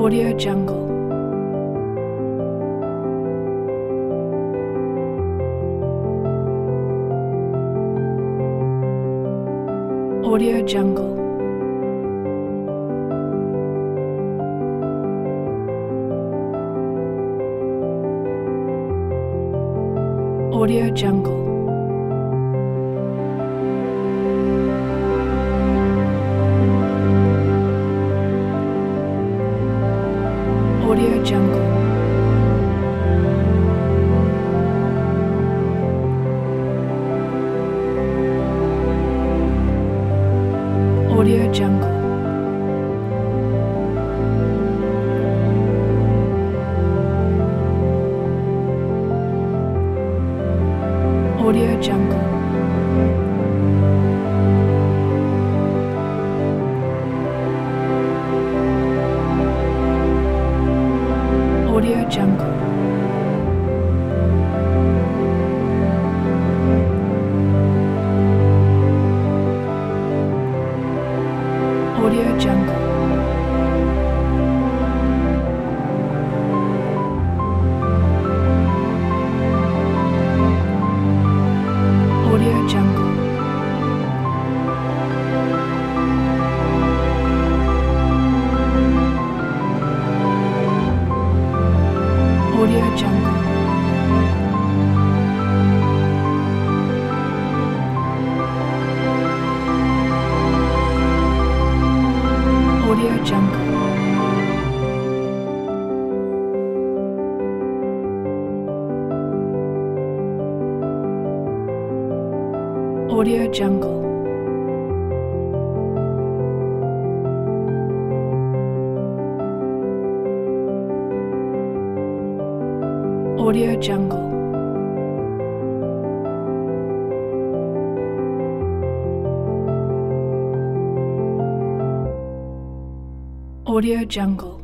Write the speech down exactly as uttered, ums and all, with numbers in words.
Audio Jungle. Audio Jungle. Audio Jungle. Audio Jungle. Audio Jungle. Audio Jungle. Audio Jungle. Audio Jungle. Audio Jungle. Audio Jungle. Audio Jungle. Audio Jungle. Audio Jungle. Audio Jungle.